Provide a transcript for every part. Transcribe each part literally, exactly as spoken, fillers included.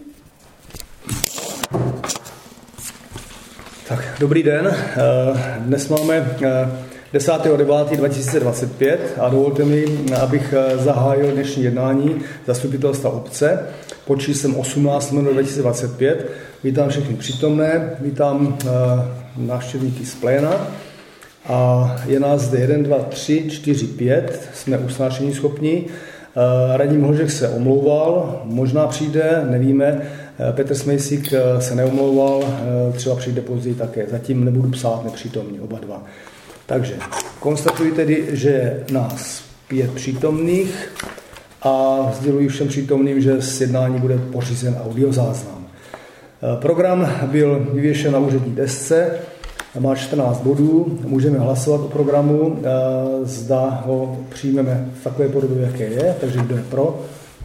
Tak, dobrý den. Dnes máme desátého devátého dva tisíce dvacet pět a dovolte mi, abych zahájil dnešní jednání zastupitelstva obce pod číslem osmnáct dva tisíce dvacet pět. Vítám všechny přítomné, vítám návštěvníky z pléna a je nás zde jeden, dva, tři, čtyři, pět, jsme usnášení schopní. Radní Mlhožek se omlouval, možná přijde, nevíme. Petr Smejsík se neomlouval, třeba přijde později také. Zatím nebudu psát nepřítomní, oba dva. Takže konstatuji tedy, že je nás pět přítomných a sděluji všem přítomným, že z jednání bude pořízen audiozáznam. Program byl vyvěšen na úřední desce, má čtrnáct bodů, můžeme hlasovat o programu, zda ho přijmeme v takové podobě, jaké je, takže kdo je pro?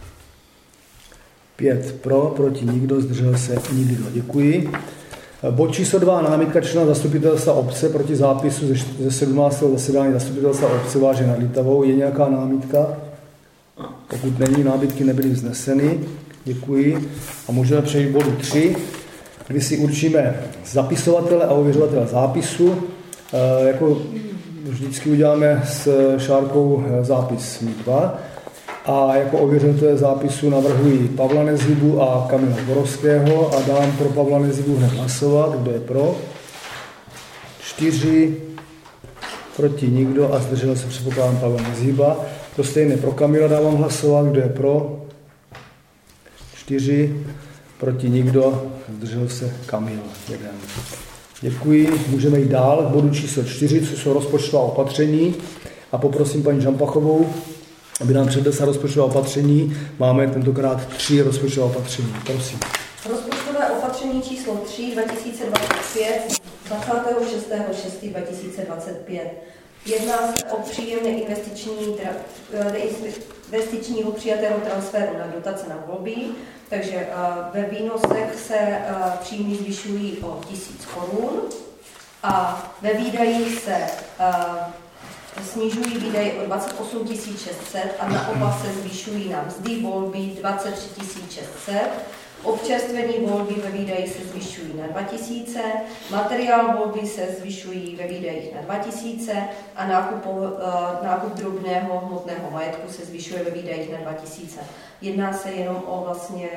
Pět pro, proti nikdo, zdržel se nikdo. Děkuji. Bod číslo dva, námitka člena zastupitelstva obce proti zápisu ze sedmnáctého zasedání zastupitelstva obce Váže nad Litavou. Je nějaká námitka? Pokud není, námitky nebyly vzneseny. Děkuji. A můžeme přejít k bodu tři, kdy si určíme zapisovatele a ověřovatele zápisu. E, jako vždycky uděláme s Šárkou zápis dva. A jako ověřovatele zápisu navrhuji Pavla Nezibu a Kamila Borovského a dám pro Pavla Nezibu hned hlasovat. Kdo je pro? Čtyři, proti nikdo a zdržel se, předpokládám, Pavla Neziba. To stejné pro Kamila dávám hlasovat. Kdo je pro? Čtyři, proti nikdo, zdržel se Kamil. Jeden. Děkuji. Můžeme jít dál k bodu číslo čtyři, co jsou rozpočtová opatření. A poprosím paní Žampachovou, aby nám přednesla rozpočtové opatření. Máme tentokrát tři rozpočtové opatření. Prosím. Rozpočtové opatření číslo tři dva tisíce dvacet pět dvacátého šestého šestého dva tisíce dvacet pět. Jedná se o příjem investiční, investičního přijatého transferu na dotace na volby, takže ve výnosech se příjmy zvyšují o tisíc korun a ve výdajích se snižují výdaje o dvacet osm tisíc šest set a naopak se zvyšují na mzdy volby dvacet tři tisíc šest set, občerstvení volby ve výdaji se zvyšují na dva tisíce, materiál volby se zvyšují ve výdajích na dva tisíce a nákup, nákup drobného hmotného majetku se zvyšuje ve výdajích na dva tisíce. Jedná se jenom o vlastně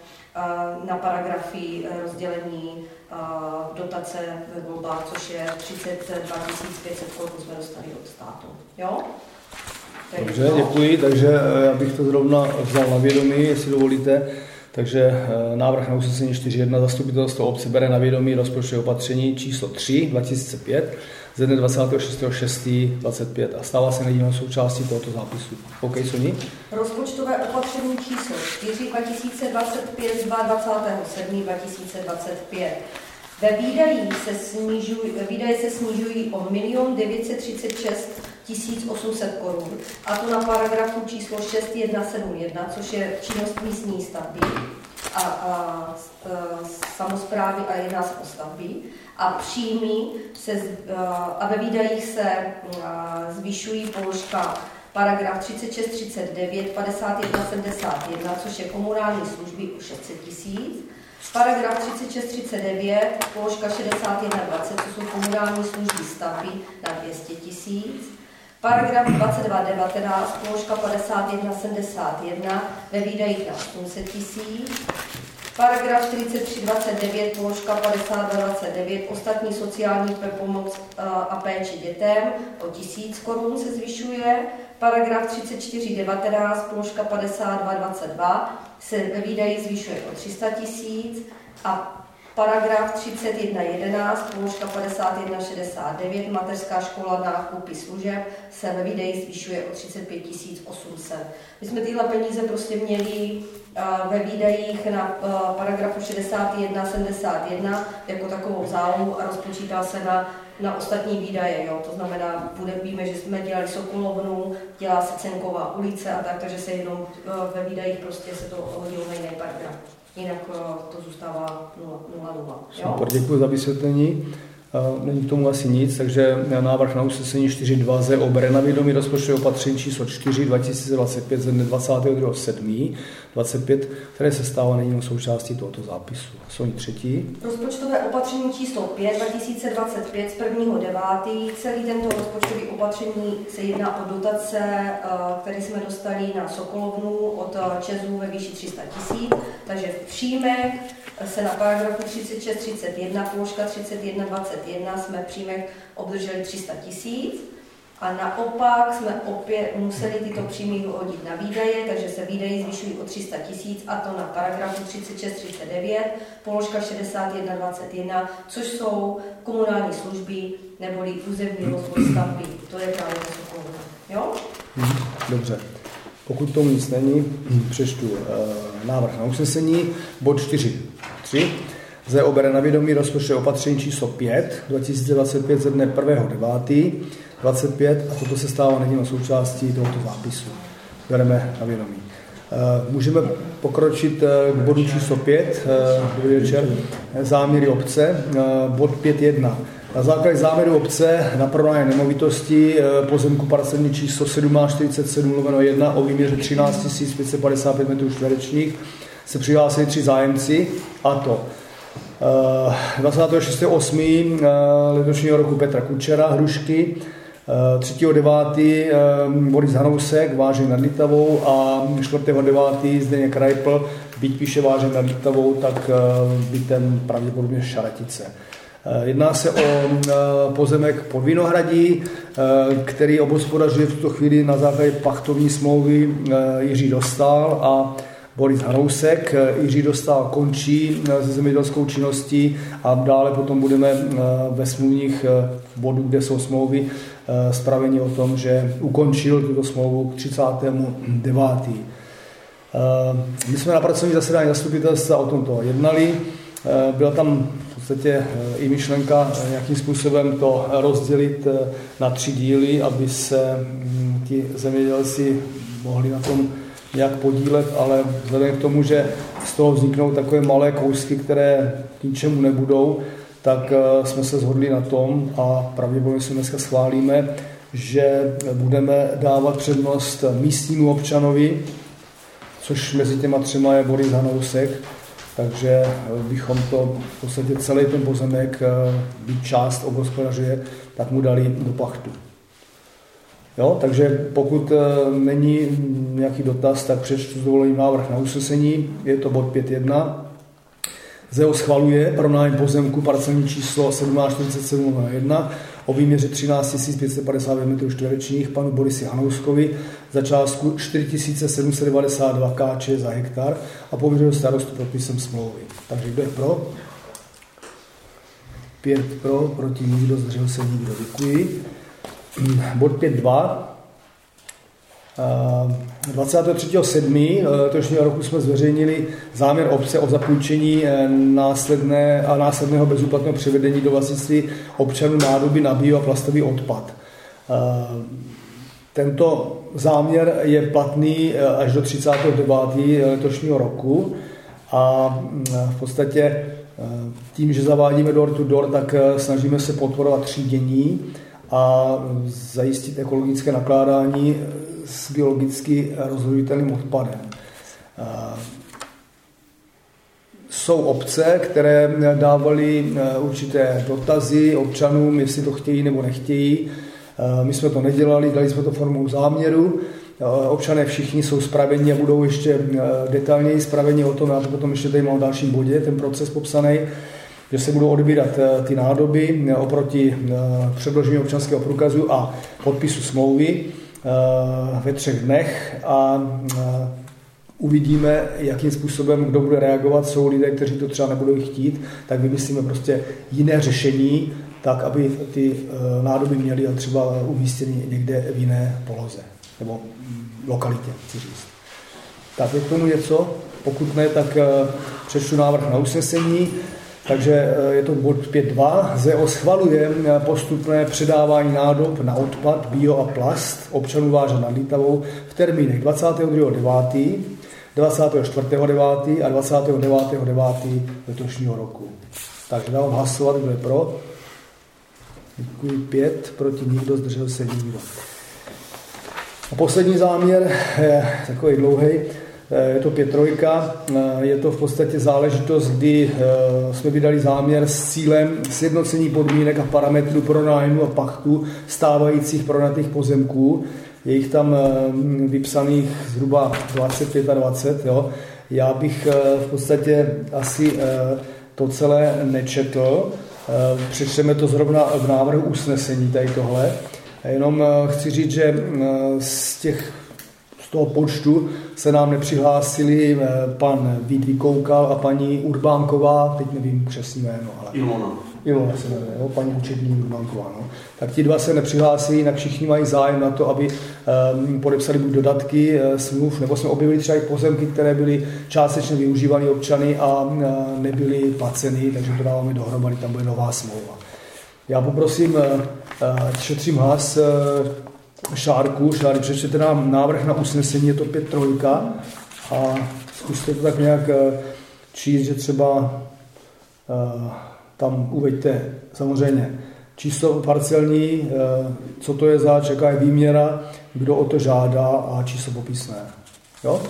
na paragrafy rozdělení dotace ve volbách, což je třicet dva tisíc pět set korun jsme dostali od státu. Jo? Dobře, děkuji, takže já bych to zrovna vzal na vědomí, jestli dovolíte. Takže návrh na usnesení čtyři jedna zastupitelstvo obce bere na vědomí rozpočtové opatření číslo tři dva tisíce pět ze dne dvacátého šestého šestého dvacet pět a stává se nedílnou součástí tohoto zápisu. OK, Soni? Rozpočtové opatření číslo čtyři dva tisíce dvacet pět z dvacátého sedmého dva tisíce dvacet pět. Ve výdajích se snižují, ve výdaje se snižují o milion devět set třicet šest tisíc osm set korun, a to na paragrafu číslo šest jedna sedm jedna, což je činnost místní stavby a, a, a samosprávy a jedná se o stavby. A příjmy se, a ve výdajích se zvyšují položka paragraf třicet šest třicet devět padesát jedna sedmdesát jedna, což je komunální služby o šest set tisíc. Paragraf třicet šest třicet devět, položka šedesát jedna dvacet, to jsou komunální služby stavby na dvě stě tisíc. Paragraf dvacet dva devatenáct, položka padesát jedna sedmdesát jedna, ve výdajích na osm set tisíc. Paragraf čtyřicet tři dvacet devět, položka padesát dva dvacet devět, ostatní sociální pomoc a péči dětem o tisíc korun se zvyšuje. Paragraf třicet čtyři devatenáct, položka padesát dva dvacet dva se ve výdaji zvyšuje o tři sta tisíc a paragraf třicet jedna jedenáct, položka padesát jedna šedesát devět, mateřská škola nákupy služeb se ve výdaji zvyšuje o třicet pět tisíc osm set. My jsme tyhle peníze prostě měli ve výdajích na paragrafu šedesát jedna sedmdesát jedna jako takovou zálohu a rozpočítá se na, na ostatní výdaje. Jo? To znamená, bude, víme, že jsme dělali Sokolovnu, dělá se Cenková ulice a tak, takže se jenom ve výdajích prostě se to hodilo na jiný paragraf. Jinak to zůstává nula nula. Super, děkuji za vysvětlení. Není k tomu asi nic, takže návrh na usnesení čtyři dva Z o bere na vědomí rozpočtové opatření číslo čtyři dva tisíce dvacet pět ze dne dvacátého druhého sedmého dvacet pět, které se stává nedílnou součástí tohoto zápisu. Jsou třetí. Rozpočtové opatření číslo pět dva tisíce dvacet pět z prvního devátého Celý tento rozpočtový opatření se jedná o dotace, které jsme dostali na Sokolovnu od ČEZu ve výši tři sta tisíc, takže v příjmech se na paragrafu třicet šest třicet jedna, položka třicet jedna dvacet jedna jsme v příjmech obdrželi tři sta tisíc a naopak jsme opět museli tyto příjmy hodit na výdaje, takže se výdaje zvyšují o tři sta tisíc a to na paragrafu třicet šest třicet devět, položka šedesát jedna dvacet jedna, což jsou komunální služby neboli územní rozvoj stavby. To je právě Sokolovna. Jo? Dobře. Pokud tomu nic není, přečtu e, návrh na usnesení. Bod čtyři tři. Z o bere na vědomí rozpočtové opatření číslo pět dva tisíce dvacet pět ze dne prvního devátého dvacet pět a toto se stává nedílnou součástí tohoto zápisu. Bereme na vědomí. E, můžeme pokročit k bodu číslo pět. E, dobrý večer. Záměry obce. E, bod pět jedna. Na základě záměru obce na pronájem nemovitosti pozemku parcelní číslo sedmnáct čtyřicet sedm lomeno jedna o výměře třináct tisíc pět set padesát pět metrů čtverečních se přihlásili tři zájemci, a to dvacátého šestého osmého letošního roku Petra Kučera, Hrušky, třetího devátého Boris Hanousek, Vážeň nad Litavou a čtvrtého devátého Zdeněk Krajpl, byť píše Vážeň nad Litavou, tak bytem pravděpodobně Šaratice. Jedná se o pozemek pod Vinohradí, který obhospodařuje v tuto chvíli na základě pachtovní smlouvy Jiří Dostál a Boris Hanousek. Jiří Dostál končí se zemědělskou činností a dále potom budeme ve smluvních bodů, kde jsou smlouvy, zpraveni o tom, že ukončil tuto smlouvu k třicátému devátému My jsme na pracovní zasedání zastupitelstva o tomto jednali. Byla tam v podstatě i myšlenka nějakým způsobem to rozdělit na tři díly, aby se ti zemědělci mohli na tom nějak podílet, ale vzhledem k tomu, že z toho vzniknou takové malé kousky, které k ničemu nebudou, tak jsme se shodli na tom a pravděpodobně se dneska schválíme, že budeme dávat přednost místnímu občanovi, což mezi těma třema je Boris Hanousek, takže bychom to v podstatě celý ten pozemek, byť část obhospodařuje, tak mu dali do pachtu. Jo, takže pokud není nějaký dotaz, tak přečtu s dovolením návrh na usnesení. Je to bod pět jedna. Z E O schvaluje pronájem pozemku parcelní číslo sedmnáct čtyřicet sedm jedna o výměře třináct tisíc pět set padesát pět metrů čtverečních panu Borisi Hanouskovi za částku čtyři tisíce sedm set devadesát dva kč za hektar a pověřuje starostu podpisem smlouvy. Takže kdo je pro? Pět pro, proti nikdo, zdržel se nikdo. Děkuji. Bod pět dva. dvacátého třetího sedmého letošního roku jsme zveřejnili záměr obce o zapůjčení následné a následného bezúplatného převedení do vlastnictví občanů nádoby na bio a plastový odpad. Tento záměr je platný až do třicátého devátého letošního roku a v podstatě tím, že zavádíme door to door, tak snažíme se podporovat třídění a zajistit ekologické nakládání s biologicky rozhoditelným odpadem. Jsou obce, které dávaly určité dotazy občanům, jestli to chtějí nebo nechtějí. My jsme to nedělali, dali jsme to formou záměru. Občané všichni jsou spraveni a budou ještě detailněji spraveni o tom, já to potom ještě tady mám v dalším bodě, ten proces popsaný, že se budou odebírat ty nádoby oproti předložení občanského průkazu a podpisu smlouvy ve třech dnech a uvidíme, jakým způsobem kdo bude reagovat. Jsou lidé, kteří to třeba nebudou chtít, tak vymyslíme prostě jiné řešení, tak, aby ty nádoby měly a třeba umístěny někde v jiné poloze nebo lokalitě, chci říct. Tak je k tomu něco? Pokud ne, tak přečtu návrh na usnesení. Takže je to bod pět dva. Z E O schvaluje postupné předávání nádob na odpad, bio a plast občanů Vážeň nad Litavou v termínech dvacátého druhého devátého dvacátého čtvrtého devátého a dvacátého devátého devátého letošního roku. Takže dávám hlasovat, kdo je pro. Děkuji. Pět, proti nikdo, zdržel se nikdo. A poslední záměr je takový dlouhý. Je to pět trojka, je to v podstatě záležitost, kdy jsme vydali záměr s cílem sjednocení podmínek a parametrů pronájmu a pachtu stávajících pronajatých pozemků. Je jich tam vypsaných zhruba dvacet, dvacet pět. Jo. Já bych v podstatě asi to celé nečetl. Přečteme to zrovna v návrhu usnesení tady tohle. Jenom chci říct, že z těch z toho počtu se nám nepřihlásili pan Vít Vykoukal a paní Urbánková, teď nevím přesně jméno, ale... Ilona. Ilona se jmenuje, jo, paní účetní Urbánková. No. Tak ti dva se nepřihlásili, jinak všichni mají zájem na to, aby um, podepsali buď dodatky uh, smluv, nebo jsme objevili třeba i pozemky, které byly částečně využívané občany a uh, nebyly placeny, takže to dáváme dohromady, tam bude nová smlouva. Já poprosím, uh, šetřím hlas, uh, Šárku, Šáry, přečtěte nám návrh na usnesení, je to pět trojka a zkuste to tak nějak číst, že třeba uh, tam uveďte samozřejmě číslo parcelní, uh, co to je za, jaká je výměra, kdo o to žádá a číslo popisné. Jo?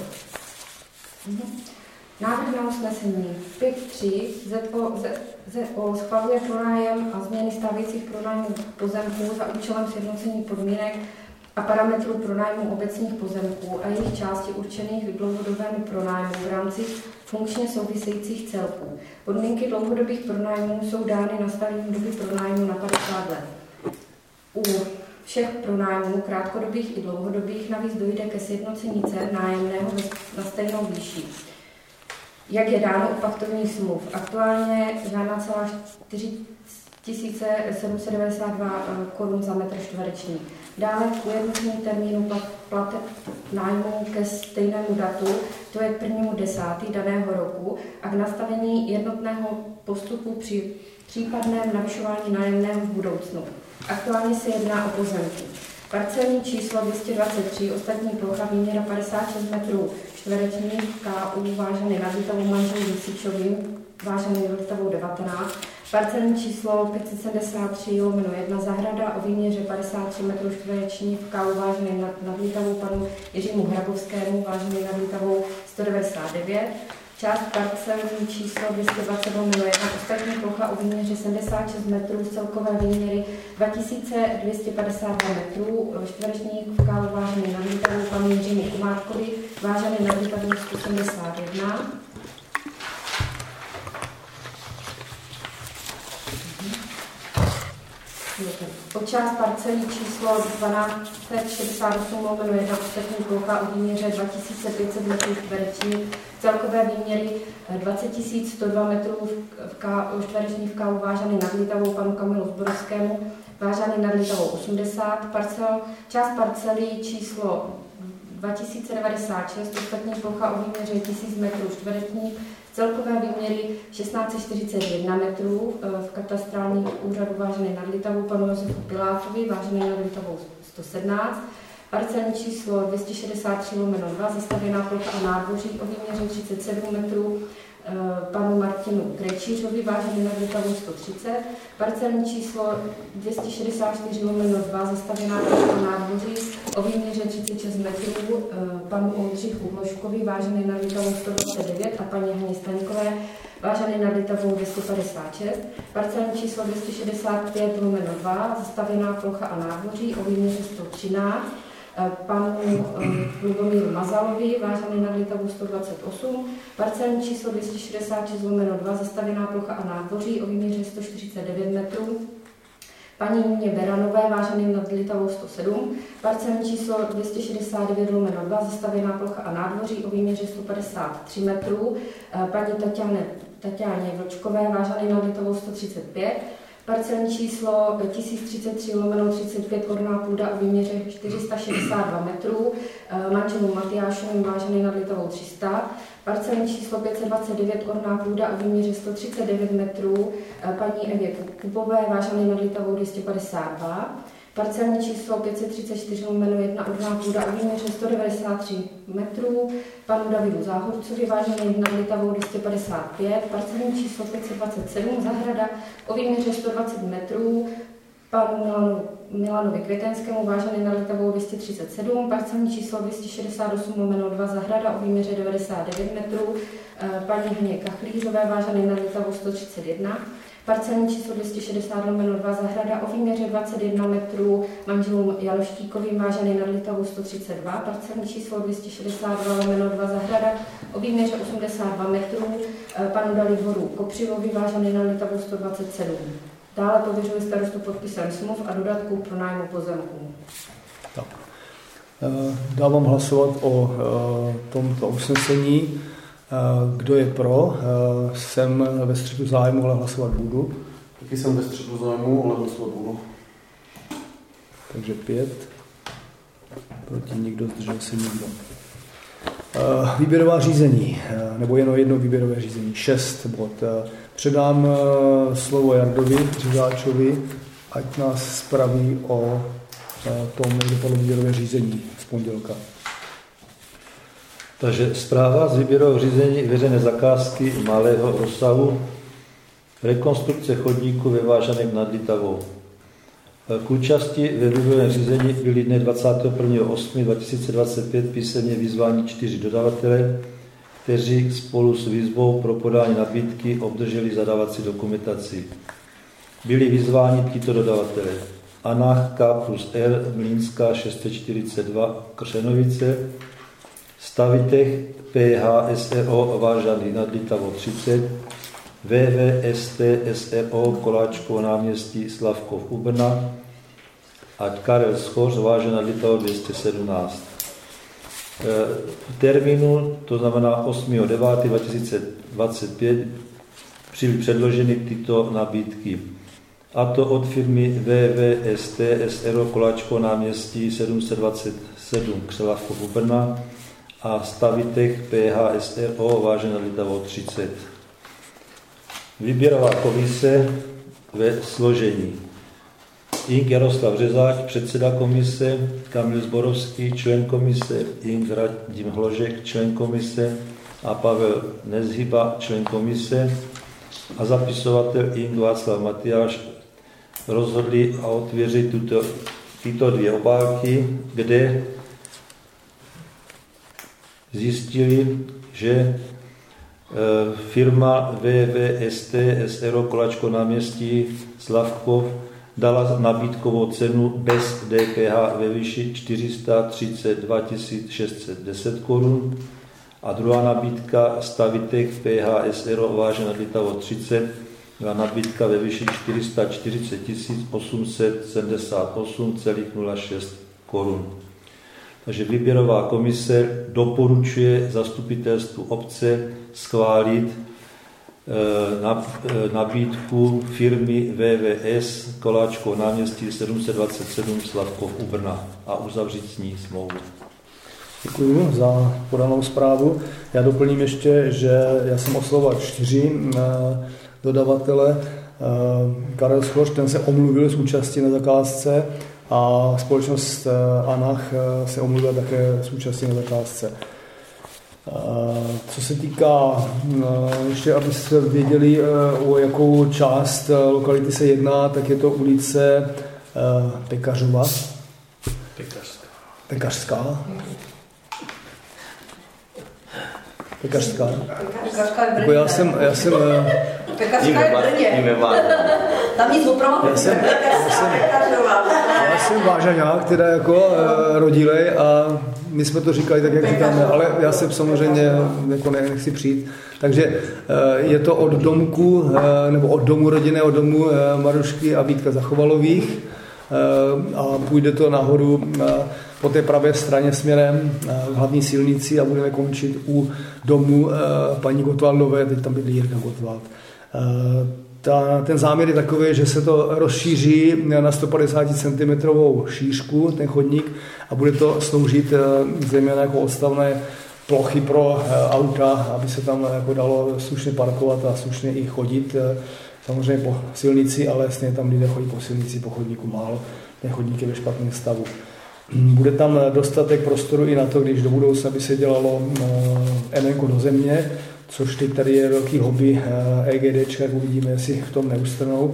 Návrh na usnesení pět tři Z O schvaluje pronájem a změny stávajících pronájmů pozemků za účelem sjednocení podmínek a parametrů pronájmu obecních pozemků a jejich části určených k dlouhodobému pronájmu v rámci funkčně souvisejících celků. Podmínky dlouhodobých pronájmů jsou dány nastavením doby pronájmu na padesát let. U všech pronájmů, krátkodobých i dlouhodobých, navíc dojde ke sjednocení cen nájemného na stejnou výši, jak je dáno u pachtovních smluv. Aktuálně žádná celá čtyři tisíce sedm set devadesát dva korun za metr čtvereční. Dále k ujednocení termínu plateb nájmu ke stejnému datu, to je k prvnímu desátý daného roku, a k nastavení jednotného postupu při případném navyšování nájemného v budoucnu. Aktuálně se jedná o pozemky. Parcelní číslo dvě stě dvacet tři, ostatní plocha, výměra padesát šest metrů čtverečních, K U vážený nad Vltavou manželů Vysičovým, vážený nad Vltavou devatenáct, parcelní číslo pět set sedmdesát tři lomeno jedna, zahrada o výměře padesát tři metrů čtverečních, K U vážený nad, nad Vltavou panu Jiřímu Hrabovskému, vážený nad Vltavou sto devadesát devět, část parcelní číslo dvě stě dvacet lomeno jedna, ostatní plocha o výměře sedmdesát šest metrů, celkové výměry dva tisíce dvě stě padesát dva metrů čtverečních, K U vážený nad Vltavou panu Jiřímu Kumárkovi, vážený nad Vltavou sto sedmdesát jedna. O část parcelní číslo dvanáct set šedesát osm lomeno jedna, ostatní plocha o výměře dva tisíce pět set metrů čtverečních, celkové výměry dvacet tisíc sto dva metrů čtverečních, v K U vážený nad Vltavou panu Kamilu Zborovskému, vážený nad Vltavou osmdesát, parcel, část parcely číslo dva tisíce devadesát šest, ostatní plocha o výměře tisíc metrů čtverečních, celkové výměry šestnáct set čtyřicet jedna metrů, v katastrálním úřadu vážený nad Vltavou panu Josefu Pilátovi, vážený nad Vltavou sto sedmnáct, parcelní číslo dvě stě šedesát tři lomeno dva, zastavěná plocha a nádvoří o výměře třicet sedm metrů, panu Martinu Krejčířovi, vážený nad Vltavou sto třicet, parcelní číslo dvě stě šedesát čtyři lomeno dva, zastavěná plocha a nádvoří o výměře třicet šest metrů, panu Oldřichu Hloškovi, vážený nad Vltavou sto dvacet devět a paní Haně Staňkové, vážený nad Vltavou dvě stě padesát šest, parcelní číslo dvě stě šedesát pět lomeno dva, zastavěná plocha a nádvoří o výměře sto třináct, panu Lubomíru Mazalovi, vážený nad Vltavou sto dvacet osm, parcelní číslo dvě stě šedesát šest lomeno dva, zastavěná plocha a nádvoří o výměře sto čtyřicet devět metrů, paní Níně Beranové, vážený nad Vltavou sto sedm, parcelní číslo dvě stě šedesát devět lomeno dva, zastavěná plocha a nádvoří o výměře sto padesát tři metrů, paní Tatiane, Tatianě Vlčkové, vážený nad Vltavou sto třicet pět, parcelní číslo tisíc třicet tři lomeno třicet pět, orná půda o výměře čtyři sta šedesát dva metrů, manželům Matyášovým, vážený nad Vltavou tři sta, parcelní číslo pět set dvacet devět, orná půda o výměře sto třicet devět metrů, paní Evě Kupové, vážený nad Vltavou dvě stě padesát dva, parcelní číslo pět set třicet čtyři lomeno jedna, orná půda o výměře sto devadesát tři metrů, panu Davidu Záhorcovi, vážený nad Vltavou dvě stě padesát pět, parcelní číslo pět set dvacet sedm, zahrada o výměře sto dvacet metrů, panu Milanu, Milanu Vykvětenskému, vážený na Litavou dvě stě třicet sedm, parcelní číslo dvě stě šedesát osm lomeno dva zahrada o výměře devadesát devět metrů, paní Haně Kachlířové, vážený na Litavou sto třicet jedna, parcelní číslo dvě stě šedesát lomeno dva zahrada o výměře dvacet jedna metrů, manželům Jaloštíkovým, vážený na Litavou sto třicet dva, parcelní číslo dvě stě šedesát dva lomeno dva zahrada o výměře osmdesát dva metrů, panu Dalibhoru Kopřivovi, vážený na Litavou sto dvacet sedm. Dále pověřuje starostu podpisem smluv a dodatků pro nájmu pozemků. Tak. Dávám hlasovat o tomto usnesení. Kdo je pro? Jsem ve střetu zájmu, ale hlasovat budu. Taky jsem ve střetu zájmu, ale hlasovat budu. Takže pět. Proti nikdo, zdržel se nikdo. Výběrová řízení, nebo jenom jedno výběrové řízení, šest bod. Předám slovo Jardovi Řezáčovi, ať nás spraví o tom, jak dopadlo výběrové řízení z pondělka. Takže zpráva z výběrového řízení veřejné zakázky malého rozsahu, rekonstrukce chodníku ve Vážanech nad Litavou. K účasti ve výběrovém řízení byli dne dvacátého prvního osmého dva tisíce dvacet pět písemně vyzváni čtyři dodavatelé, kteří spolu s výzvou pro podání nabídky obdrželi zadávací dokumentaci. Byli vyzváni tito dodavatelé: Anach K plus R Mlínská šest set čtyřicet dva Křenovice, Stavitech P H S R O Vážany nad Litavou třicet, V V S T S R O Koláčkovo náměstí Slavkov u Brna a Karel Schoř Vážen nad Litavou dvě stě sedmnáct. V termínu, to znamená osmého devátého dva tisíce dvacet pět, byly předloženy tyto nabídky. A to od firmy V V S T S R O Koláčkovo náměstí sedm set dvacet sedm Křelavkov u Brna a Stavitech P H S R O Vážen nad Litavou třicet. Výběrová komise ve složení: Ing. Jaroslav Řezáč, předseda komise, Kamil Zborovský, člen komise, Ing. Radim Hložek, člen komise a Pavel Nezhyba, člen komise a zapisovatel Ing. Václav Matyáš rozhodli a otvěřit tuto, tyto dvě obálky, kde zjistili, že firma V V S T S R O Koláčkovo náměstí Slavkov dala nabídkovou cenu bez D P H ve výši čtyři sta třicet dva tisíc šest set deset korun a druhá nabídka Stavitech P H S R O Vážen nad Litavou třicet byla nabídka ve výši čtyři sta čtyřicet tisíc osm set sedmdesát osm celá nula šest korun. Takže výběrová komise doporučuje zastupitelstvu obce schválit nabídku firmy V V S Koláčkovo náměstí sedm set dvacet sedm Slavkov u Brna a uzavřít s ní smlouvu. Děkuji za podanou zprávu. Já doplním ještě, že já jsem oslovoval čtyři dodavatele. Karel Schoř, ten se omluvil z účasti na zakázce a společnost Anach se omluvila také z účasti na zakázce. Co se týká, ještě abyste věděli, o jakou část lokality se jedná, tak je to ulice Pekařova. Pekařská. Pekařská. Pekařská. Pekařská je v Brně. Já jsem, já jsem, Pekařská je v Brně. Tam nic opravdu. Já jsem, já jsem, já jsem Vážaňák, teda jako rodilej a my jsme to říkali tak, jak říkáme, ale já jsem samozřejmě jako ne, nechci přijít. Takže je to od domku, nebo od domu rodinného domu Marušky a Vítka Zachovalových a půjde to nahoru po té pravé straně směrem k hlavní silnici a budeme končit u domu paní Gotwaldové, teď tam bydlí Jirka Gottwald. Ta, ten záměr je takový, že se to rozšíří na sto padesát centimetrů šířku, ten chodník, a bude to sloužit zejména jako odstavné plochy pro auta, aby se tam jako dalo slušně parkovat a slušně i chodit. Samozřejmě po silnici, ale stejně tam lidé chodí po silnici, po chodníku málo. Ten chodník je ve špatném stavu. Bude tam dostatek prostoru i na to, když do budoucna by se dělalo em en ko do země, což teď tady je velký hobby EGDčka, jak uvidíme, jestli v tom neustrnou,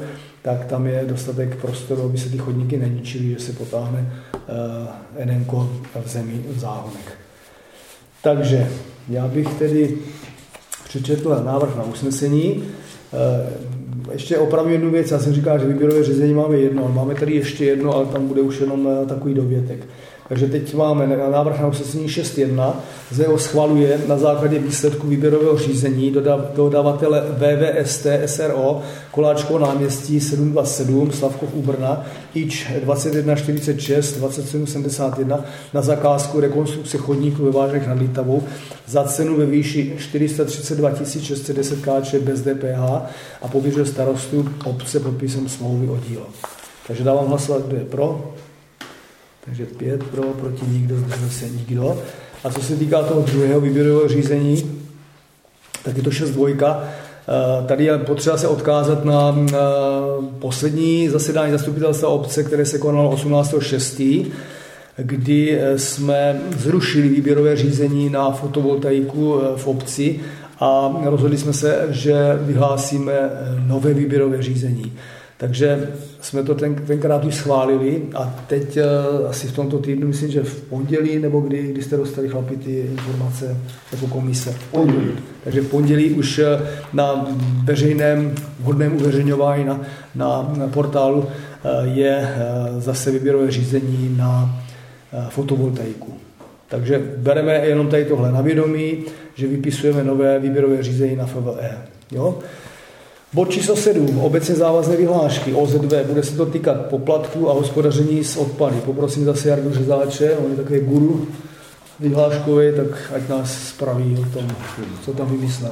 tak tam je dostatek prostoru, aby se ty chodníky neničily, že se potáhne enenko v zemi v záhonech. Takže já bych tedy přečetl návrh na usnesení. Ještě opravdu jednu věc, já jsem říkal, že výběrové řízení máme jedno, máme tady ještě jedno, ale tam bude už jenom takový dovětek. Takže teď máme návrh na usnesení šest jedna, zde ho schvaluje na základě výsledku výběrového řízení dodavatele V V S T S R O Koláčkovo náměstí sedm dvacet sedm Slavkov u Brna I Č dvacet jedna čtyřicet šest dvacet sedm sedmdesát jedna na zakázku rekonstrukce chodníků ve Vážnech nad Litavou za cenu ve výši čtyři sta třicet dva tisíc šest set deset Kč bez D P H a pověřuje starostu obce podpisem smlouvy o dílo. Takže dávám hlasovat, kdo je pro. Takže pět pro, proti nikdo, zdržel se nikdo. A co se týká toho druhého výběrového řízení, tak je to šest dvojka. Tady je potřeba se odkázat na poslední zasedání zastupitelstva obce, které se konalo osmnáctého šestého kdy jsme zrušili výběrové řízení na fotovoltaiku v obci a rozhodli jsme se, že vyhlásíme nové výběrové řízení. Takže jsme to ten, tenkrát už schválili a teď uh, asi v tomto týdnu, myslím, že v pondělí, nebo kdy, kdy jste dostali chlapi ty informace jako komise. Pondělí. Takže v pondělí už na veřejném vhodném uveřejňování na, na, na portálu uh, je uh, zase výběrové řízení na uh, fotovoltaiku. Takže bereme jenom tady tohle na vědomí, že vypisujeme nové výběrové řízení na F V E. Jo? Bod číslo sedm. Obecně závazné vyhlášky O Z V. Bude se to týkat poplatků a hospodaření s odpady. Poprosím zase Jardu Řezáče, on je takový guru vyhláškový, tak ať nás spraví o tom, co tam vymyslel.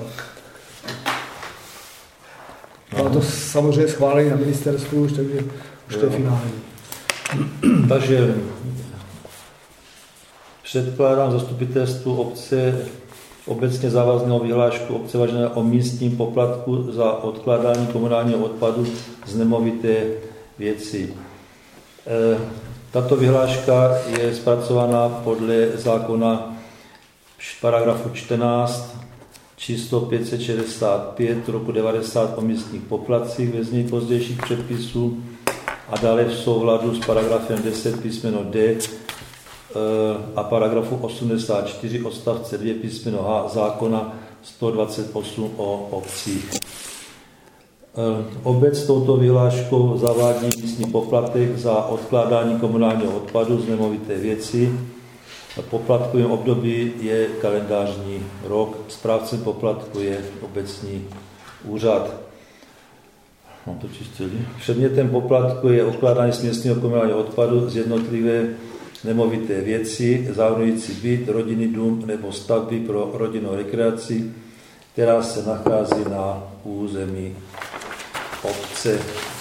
Ale to samozřejmě schválení na ministerstvu už, takže už to je finální. Takže předkládám zastupitelstvu obce obecně závaznou vyhlášku obce Vážené o místním poplatku za odkládání komunálního odpadu z nemovité věci. Tato vyhláška je zpracovaná podle zákona paragrafu čtrnáct číslo pět set šedesát pět roku devadesát o místních poplatcích ve znění pozdějších předpisů a dále v souladu s paragrafem deset písmeno D a paragrafu osmdesát čtyři odstavce dva písmeno H zákona sto dvacet osm o obcích. Obec touto vyhláškou zavádí místní poplatek za odkládání komunálního odpadu z nemovité věci. Poplatkovým období je kalendářní rok, správcem poplatku je obecní úřad. Mám to čistě. Předmětem poplatku je odkládání z místního komunálního odpadu z jednotlivé nemovité věci, zahrnující byt, rodinný dům nebo stavby pro rodinnou rekreaci, která se nachází na území obce.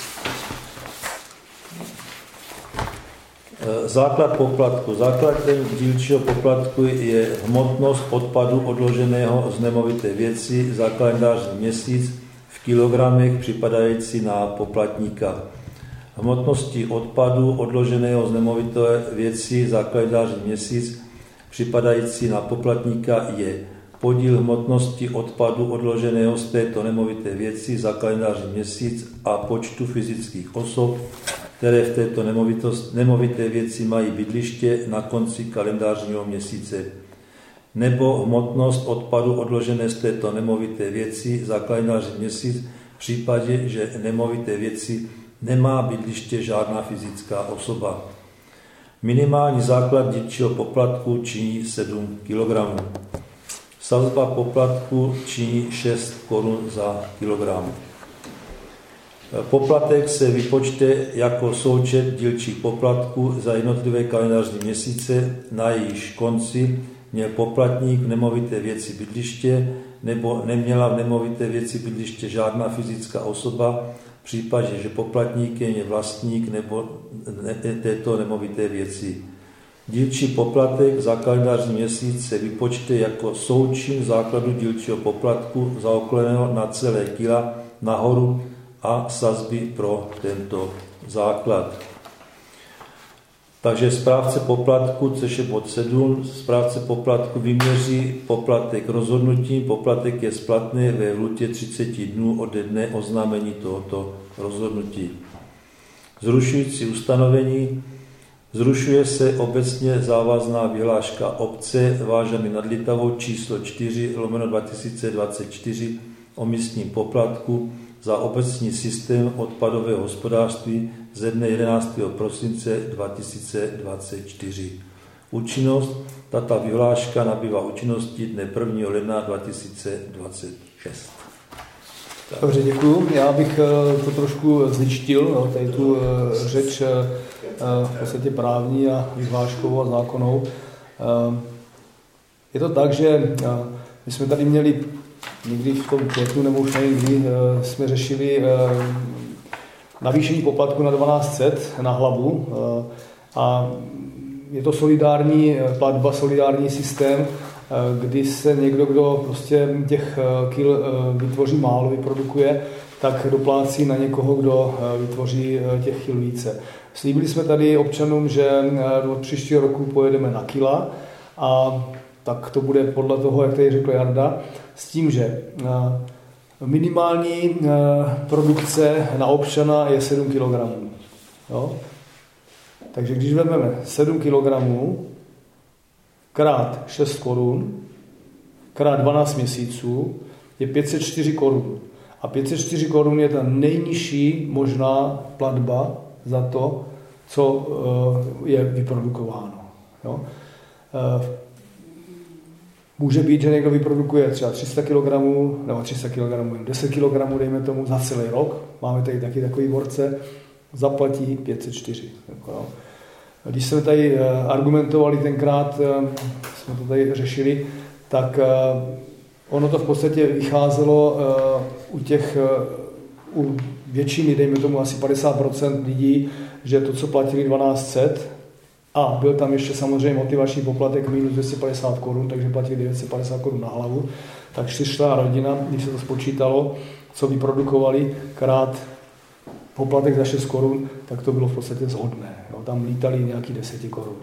Základ poplatku. Základem dílčího poplatku je hmotnost odpadu odloženého z nemovité věci za kalendářní měsíc v kilogramech připadající na poplatníka. Hmotnosti odpadu odloženého z nemovité věci za kalendářní měsíc připadající na poplatníka je podíl hmotnosti odpadu odloženého z této nemovité věci za kalendářní měsíc a počtu fyzických osob, které v této nemovité věci mají bydliště na konci kalendářního měsíce, nebo hmotnost odpadu odložené z této nemovité věci za kalendářní měsíc v případě, že nemovité věci nemá bydliště žádná fyzická osoba. Minimální základ dílčího poplatku činí sedm kilogramů. Sazba poplatku činí šest korun za kilogram. Poplatek se vypočte jako součet dílčích poplatků za jednotlivé kalendářní měsíce, na jejíž konci měl poplatník v nemovité věci bydliště nebo neměla v nemovité věci bydliště žádná fyzická osoba, v případě, že poplatníkem je vlastník nebo této nemovité věci. Dílčí poplatek za kalendářní měsíc se vypočte jako součin základu dílčího poplatku zaokleného na celé kila nahoru a sazby pro tento základ. Takže správce poplatku, což je bod sedm, správce poplatku vyměří poplatek rozhodnutím, poplatek je splatný ve lhůtě třicet dnů ode dne oznámení tohoto rozhodnutí. Zrušující ustanovení. Zrušuje se obecně závazná vyhláška obce Vážany nad Litavou číslo čtyři lomeno dva tisíce dvacet čtyři o místním poplatku za obecní systém odpadového hospodářství ze dne jedenáctého prosince dva tisíce dvacet čtyři. Účinnost. Tato vyhláška nabývá účinnosti dne prvního ledna dva tisíce dvacet šest. Dobře, děkuju. Já bych to trošku zličtil, no, tady tu řeč v podstatě právní a vyhláškovou a zákonnou. Je to tak, že my jsme tady měli někdy v tom květnu, nebo už někdy, jsme řešili navýšení poplatku na dvanáct set na hlavu a je to solidární platba, solidární systém, kdy se někdo, kdo prostě těch kil vytvoří málo, vyprodukuje, tak doplácí na někoho, kdo vytvoří těch kil více. Slíbili jsme tady občanům, že od příštího roku pojedeme na kila a tak to bude podle toho, jak tady řekl Jarda, s tím, že minimální produkce na občana je sedm kilogramů. Jo? Takže když vezmeme sedm kilogramů krát šest korun krát dvanáct měsíců je pět set čtyři korun. A pět set čtyři korun je ta nejnižší možná platba za to, co je vyprodukováno. Jo? Může být, že někdo vyprodukuje třeba tři sta kilogramů, nebo tři sta kilogramů, deset kilogramů, dejme tomu, za celý rok. Máme tady taky takový borce, zaplatí pět set čtyři. Když jsme tady argumentovali tenkrát, jsme to tady řešili, tak ono to v podstatě vycházelo u těch, u většiny, dejme tomu asi padesát procent lidí, že to, co platili dvanáct set, a byl tam ještě samozřejmě motivační poplatek minus dvě stě padesát korun, takže platili devět set padesát korun na hlavu, tak čtyřčlenná rodina, když se to spočítalo, co vyprodukovali, krát poplatek za šest korun, tak to bylo v podstatě zhodné. Jo, tam lítali nějaký deset korun.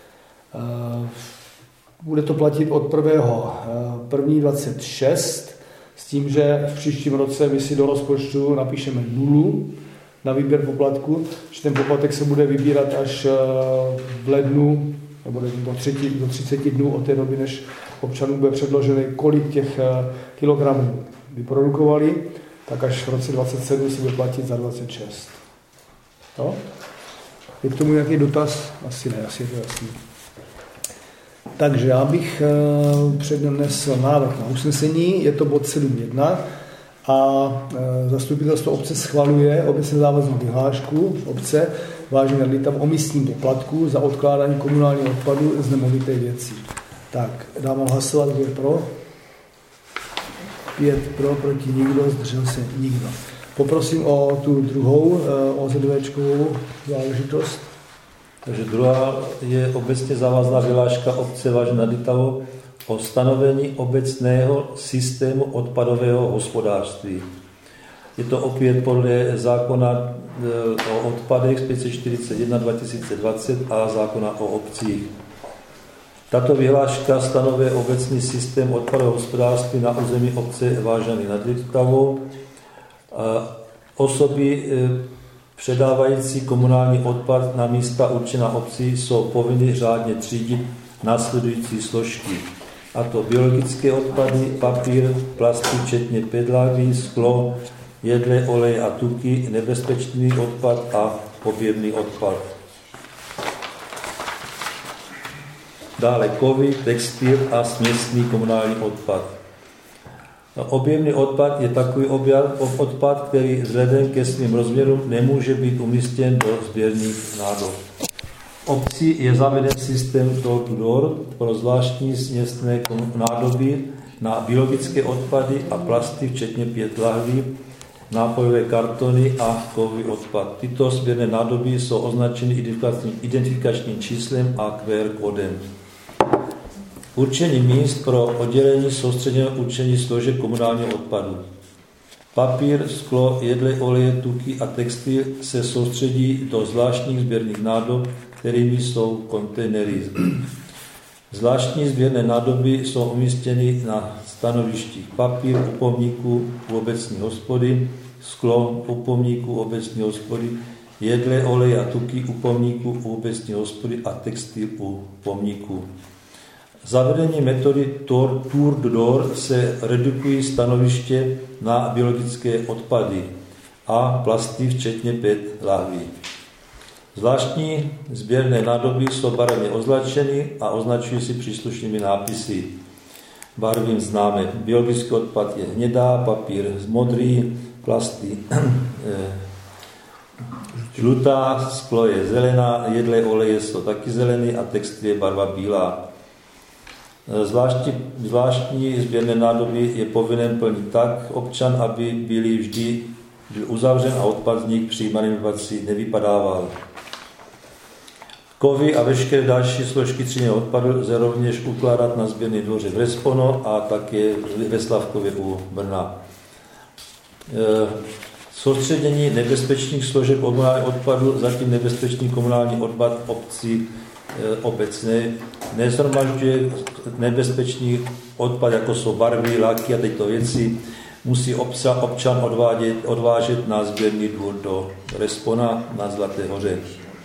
Bude to platit od prvního první dvacet šest, s tím, že v příštím roce my si do rozpočtu napíšeme nulu na výběr poplatku, že ten poplatek se bude vybírat až v lednu, nebo do, třetí, do třicet dnů od té doby, než občanům bude předložený, kolik těch kilogramů vyprodukovali, tak až v roce dvacet sedm se bude platit za dvacet šest. No? Je k tomu nějaký dotaz? Asi ne, asi je to jasný. Takže já bych přednesl návrh na usnesení, je to bod sedm jedna a zastupitelstvo obce schvaluje obecně závaznou vyhlášku obce Vážný nad Litavou o místním poplatku za odkládání komunálního odpadu z nemovité věcí. Tak, dávám hlasovat, kdo je pro. Pět pro, proti nikdo, zdržel se nikdo. Poprosím o tu druhou OZVčkovou záležitost. Takže druhá je obecně závazná vyhláška obce Vážný nad Litavou o stanovení obecného systému odpadového hospodářství. Je to opět podle zákona o odpadech pět set čtyřicet jedna dva tisíce dvacet a zákona o obcích. Tato vyhláška stanovuje obecný systém odpadového hospodářství na území obce Vážany nad Litavou. Osoby předávající komunální odpad na místa určená obcí jsou povinny řádně třídit následující složky. A to biologické odpady, papír, plasty, včetně pé é té, sklo, jedlé, oleje a tuky, nebezpečný odpad a objemný odpad. Dále kovy, textil a směsný komunální odpad. Objemný odpad je takový odpad, který vzhledem ke svým rozměrům nemůže být umístěn do sběrných nádob. V obci je zaveden systém door-to-door pro zvláštní směsné nádoby na biologické odpady a plasty, včetně pět lahví, nápojové kartony a kovový odpad. Tyto sběrné nádoby jsou označeny identifikačním číslem a Q R kódem. Určení míst pro oddělení soustředěného určení složek komunálního odpadu. Papír, sklo, jedlé oleje, tuky a textil se soustředí do zvláštních sběrných nádob, kterými jsou kontejnery. Zvláštní sběrné nádoby jsou umístěny na stanovištích: papír u pomníku u obecní hospody, sklo u pomníku u obecní hospody, jedle, olej a tuky u pomníku u obecní hospody a textil u pomníku. Zavedení metody tour de door se redukují stanoviště na biologické odpady a plasty, včetně P E T lahví. Zvláštní sběrné nádoby jsou barevně označeny a označují si příslušnými nápisy. Barvy známe. Biologický odpad je hnědá, papír modrý, plasty žlutá, sklo je zelená, jedlé oleje jsou taky zelený a textil je barva bílá. Zvláštní, zvláštní sběrné nádoby je povinen plnit tak občan, aby byly vždy byl uzavřen a odpad z nich při manipulaci nevypadával. Kovy a veškeré další složky třídního odpadu lze rovněž ukládat na sběrné dvoře v Respono a také ve Slavkově u Brna. E, soustředění nebezpečných složek komunálního odpadu, zatím nebezpečný komunální odpad obcí e, obecné nezhromažďuje nebezpečný odpad, jako jsou barvy, laky a tyto věci, musí obsa, občan odvádět, odvážet na sběrný dvůr do Respona na Zlaté hoře.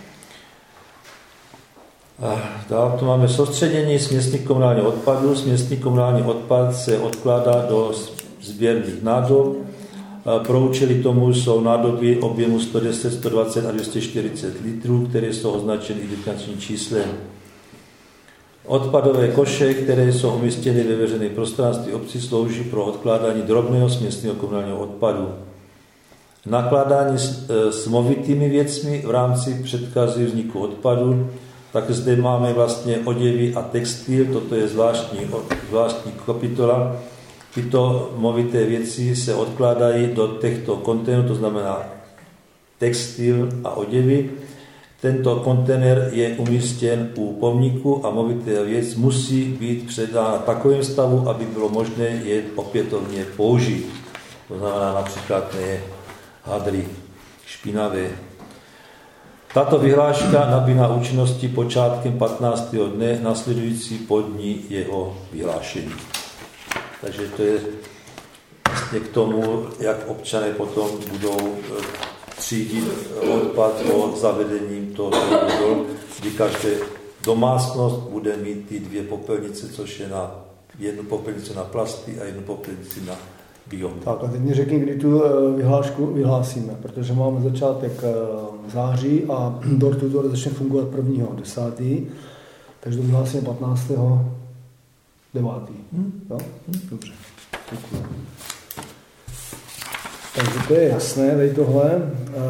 Dál tu máme soustředění směsných komunálního odpadu. Směsný komunální odpad se odkládá do sběrných nádob. Pro účely tomu jsou nádoby objemu sto deset, sto dvacet a dvě stě čtyřicet litrů, které jsou označeny identifikačním číslem. Odpadové koše, které jsou umístěny ve veřejném prostranství obcí, slouží pro odkládání drobného směsného komunálního odpadu. Nakládání s, s movitými věcmi v rámci předchází vzniku odpadu. Tak zde máme vlastně oděvy a textil, toto je zvláštní, zvláštní kapitola. Tyto movité věci se odkládají do těchto kontejnerů, to znamená textil a oděvy. Tento kontejner je umístěn u pomníku a movité věc musí být předána v takovém stavu, aby bylo možné je opětovně použít. To znamená například ne hadry špinavé. Tato vyhláška nabývá účinnosti počátkem patnáctého dne následující po dní jeho vyhlášení. Takže to je vlastně k tomu, jak občané potom budou třídit odpad o zavedením toho, kdy každá domácnost bude mít ty dvě popelnice, což je na jednu popelnici na plasty a jednu popelnici na bio. Tak a teď mi řekni, kdy tu vyhlášku vyhlásíme, protože máme začátek září a door to door začne fungovat prvního desátého takže to vyhlásíme patnáctého devátého Hmm? Jo? Hm? Dobře. Děkuji. Takže to je jasné, tady tohle.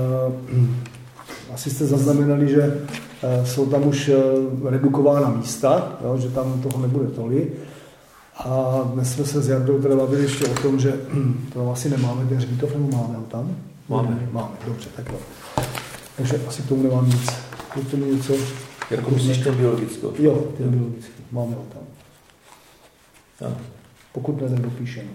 Asi jste zaznamenali, že jsou tam už redukována místa, jo, že tam toho nebude tolik. A dnes jsme se s Jardou teda bavili ještě o tom, že to asi nemáme, ten hřbitov, nebo máme ho tam? Máme. Máme, dobře, tak jo. Takže asi k tomu nemám nic. Je to něco... Jako myslíš ten biologický odpad? Jo, ten biologický, máme ho tam. Ja. Pokud ne, tak dopíšeme.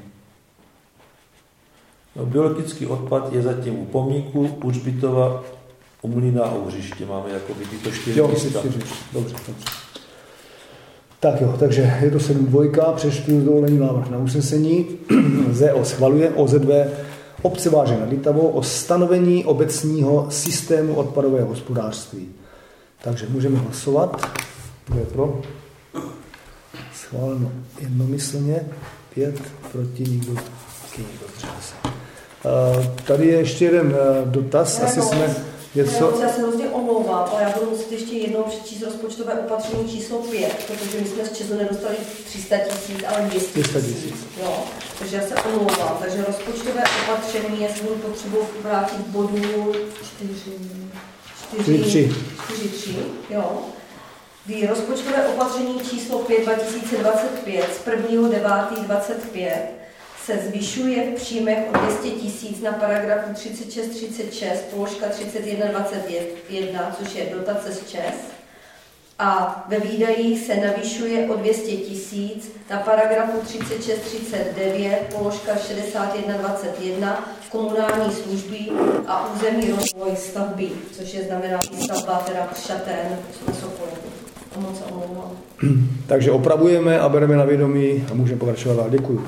No, biologický odpad je zatím u pomníku, u hřbitova, u mlýna a u hřiště. Máme jako tyto čtyři jo, místa. Dobře, dobře. Tak jo, takže je to sedm dvojka, přečtu dovolení návrh na usnesení. Z O schvaluje O Z V obce Váže nad Litavou o stanovení obecního systému odpadového hospodářství. Takže můžeme hlasovat. Kdo je pro? Schváleno jednomyslně. Pět proti, nikdo, nikdo se. Tady je ještě jeden dotaz. Asi jsme něco... Já se hrozně omlouvám, ale já budu muset ještě jednou přečíst rozpočtové opatření číslo pět, protože my jsme z Česu nedostali tři sta tisíc, ale dvě stě tisíc. Jo, takže já se omlouvám. Takže rozpočtové opatření, já jsem potřebuji vrátit bodu čtyři tři, jo. Kdy rozpočtové opatření číslo pět dva tisíce dvacet pět z prvního devátého dvacet pět se zvyšuje v příjmech o dvě stě tisíc na paragrafu třicet šest třicet šest, položka třicet jedna dvacet jedna, což je dotace z Čes. a ve výdajích se navyšuje o dvě stě tisíc na paragrafu třicet šest třicet devět, položka šedesát jedna dvacet jedna, komunální služby a územní rozvoj stavby, což je znamená stavba teda šatén na Sokolově. To moc omlouvám. Takže opravujeme a bereme na vědomí a můžeme pokračovat dál. Děkuji.